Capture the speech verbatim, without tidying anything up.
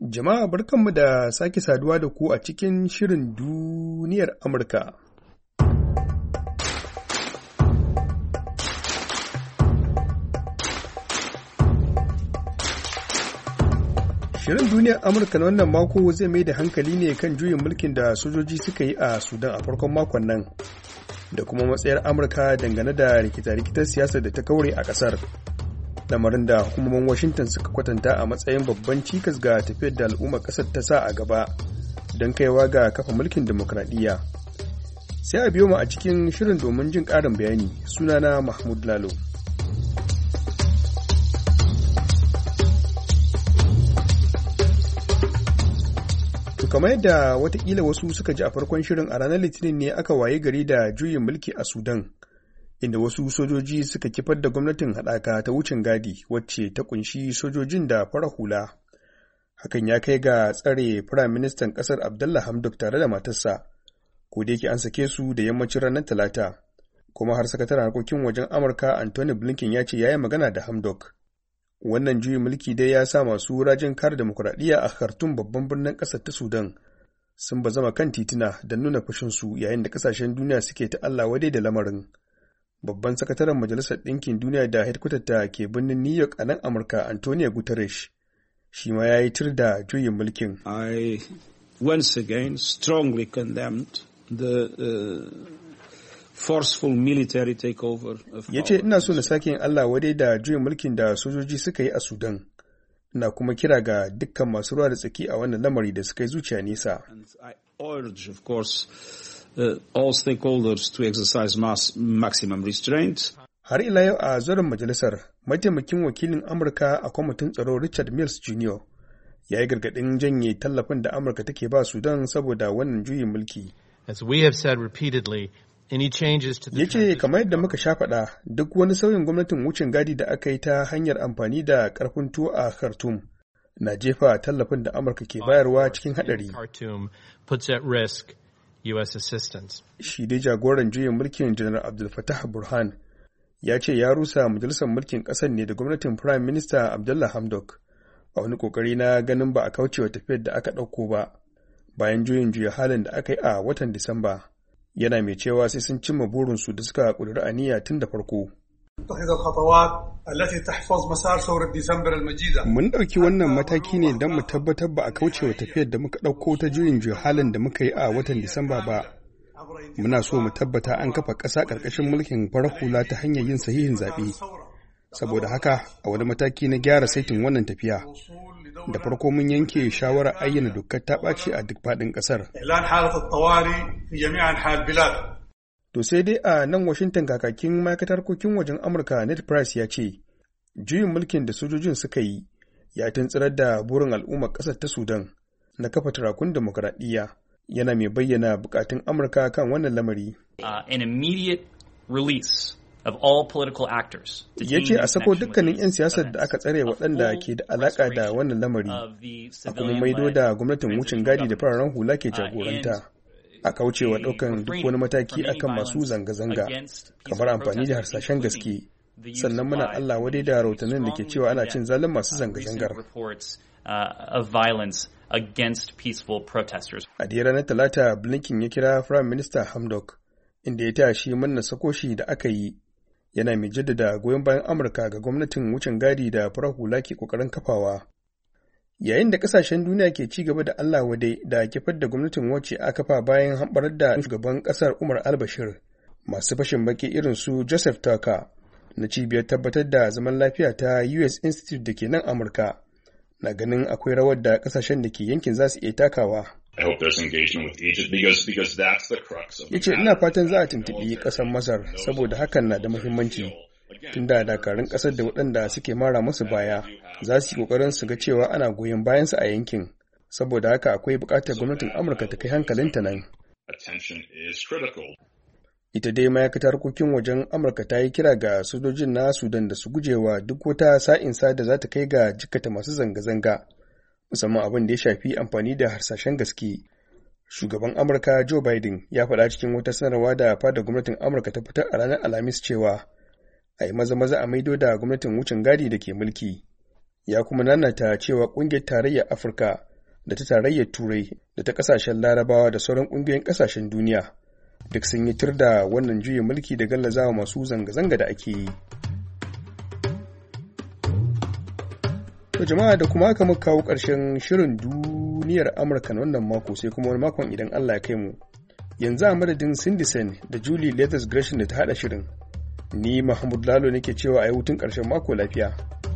Jama'a barkanmu da sake saduwa da ku a cikin shirin duniyar Amurka. Shirin duniyar Amurka na wannan mako zai mai da hankali ne kan juyin mulkin da sojoji suka yi a Sudan a farkon makon nan, da kuma matsayar Amurka dangane da rikita-rikitar siyasar da ta kaure a ƙasar. Lamarin da hukumomin Washington suka kwatanta a matsayin babban cikas ga tafiyar da al'ummar ƙasar ta sa a gaba don kaiwa ga kafa mulkin demokradiyya. Sai a biyo mu a cikin shirin domin jin ƙarin bayani. Sunana Mahmud Lalo. To kamar yadda watakila wasu suka ji a farkon shirin, a ranar Litinin ne aka waye gari da juyin mulki a Sudan, inda wasu sojoji suka kifar da gwamnatin haɗaka ta wucin gadi wacce ta kunshi sojojin da fara hula. Hakan ya kai ga tsare Firaministan ƙasar Abdalla Hamdok tare da matarsa, ko da yake an sake su da yammacin ranar Talata, kuma har sakataren harkokin wajen Amurka Anthony Blinken ya ce ya yi magana da Hamdok. Wannan juyin mulki dai ya sa masu rajin kare demokuraɗiyya a Khartoum, babban birnin ƙasar ta Sudan, sun bazama kan tituna don nuna fushinsu yayin da ƙasashen duniya suke ta Allah wadai da lamarin. Babban sakataren Majalisar Ɗinkin Duniya da hedkwatarta ke birnin New York a nan Amurka, Antonio Guterres, shi ma ya yi tir da juyin mulkin. I once again strongly condemned the uh, forceful military takeover of Ya ce ina so na sake yin Allah wadai da juyin mulkin da sojoji suka yi a Sudan. Ina kuma kira ga dukkan masu ruwa da tsaki a wannan lamari da suka yi zuciya nesa. And I urge, of course, Uh, all stakeholders to exercise mass, maximum restraint. Har ila yau a zauren majalisar, mataimakin wakilin Amurka a kwamitin tsaro Richard Mills Junior ya yi gargaɗin janye tallafin da Amurka take ba Sudan saboda wannan juyin mulki. As we have said repeatedly, any changes to the Ya ce kamar yadda muka sha faɗa, duk wani sauyin gwamnatin wucin gadi da aka yi ta hanyar amfani da ƙarfin tuwo a Khartoum na jefa tallafin da Amurka ke bayarwa cikin haɗari. Khartoum puts at risk U S assistance. Shi dai jagoran juyin mulkin Janar Abdul Fattah Burhan ya ce ya rusa majalisar mulkin ƙasar ne da gwamnatin Prime Minister Abdullah Hamdok a wani ƙoƙari na ganin ba a kaucewa tafiyar da aka ɗauko ba bayan juyin juya halin da aka yi a watan Disamba. Yana mai cewa sai sun cimma burinsu da suka ƙudiri aniya tun da farko. Mun ɗauki wannan mataki ne don mu tabbatar ba a kaucewa tafiyar da muka ɗauko ta juyin juya halin da muka yi a watan Disamba ba. Muna so mu tabbata an kafa ƙasa ƙarƙashin mulkin farar hula ta hanyar yin sahihin zaɓe. Saboda haka, a wani mataki na gyara saitin wannan tafiya, da farko mun yanke shawarar ayyana dokar ta ɓaci a duk faɗin ƙasar. To sai dai a nan Washington, kakakin ma'aikatar harkokin wajen Amurka Ned Price ya ce, juyin mulkin da sojojin suka yi ya tuntsirar da burin al'ummar ƙasar ta Sudan na kafa turakun demokuraɗiyya, yana mai bayyana bukatun Amurka kan wannan lamari. Uh, an immediate release of all political actors. Ya ce a sako dukkanin 'yan siyasar da aka tsare waɗanda ke da alaƙa da wannan lamari, a kuma maido da gwamnatin wucin gadi da fararen hula ke jagoranta. A kaucewa ɗaukan duk wani mataki akan masu zanga-zanga, kamar amfani da harsashen gaske, sannan muna Allah wadai da rahotannin da ke cewa ana cin zalin masu zanga-zangar. A dai ranar Talata, Blinken ya kira Firayim Minista Hamdok, inda ya taya shi manna sako shi da aka yi, yana mai jaddada goyon bayan Amurka ga gwamnatin wucin gadi da farar hula ke ƙoƙarin kafawa. Yayin da ƙasashen duniya ke ci gaba da Allah wadai da kifar da gwamnatin wacce aka kafa bayan hamɓarar da shugaban ƙasar Umar al-Bashir, masu fashin baki irin su Joseph Tucker na cibiyar tabbatar da zaman lafiya ta U S Institute da ke nan Amurka na ganin akwai rawar da ƙasashen da ke yankin za su iya takawa. Ya ce ina fatan za a tuntuɓi ƙasar Masar saboda hakan na da muhimmanci. Tunda dakarun ƙasar da waɗanda suke mara musu baya za su yi ƙoƙarin su ga cewa ana goyon bayansu a yankin, saboda haka akwai buƙatar gwamnatin Amurka ta kai hankalinta nan. Ita dai ma'aikatar harkokin wajen Amurka ta yi kira ga sojojin na Sudan da su gujewa duk wata sa'insa da za ta kai ga jikkata masu zanga-zanga, musamman abin da ya shafi amfani da harsashen gaske. Shugaban Amurka Joe Biden ya faɗa cikin wata sanarwa da fadar gwamnatin Amurka ta fitar a ranar Alhamis cewa a yi maza-maza a maido da gwamnatin wucin gadi da ke mulki. Ya kuma nanata cewa ƙungiyar tarayyar Afirka da ta tarayyar Turai da ta ƙasashen Larabawa da sauran ƙungiyoyin ƙasashen duniya duk sun yi tir da wannan juyin mulki da gallazawa masu zanga-zanga da ake yi. To jama'a, da kuma aka muka kawo ƙarshen shirin duniyar Amurka na wannan mako, sai kuma wani makon idan Allah ya kai mu. Yanzu a madadin Cindy Sen da Julie Leathers Gresham da ta haɗa shirin, ni Mahmud Lalo nake cewa a yi hutun ƙarshen mako lafiya.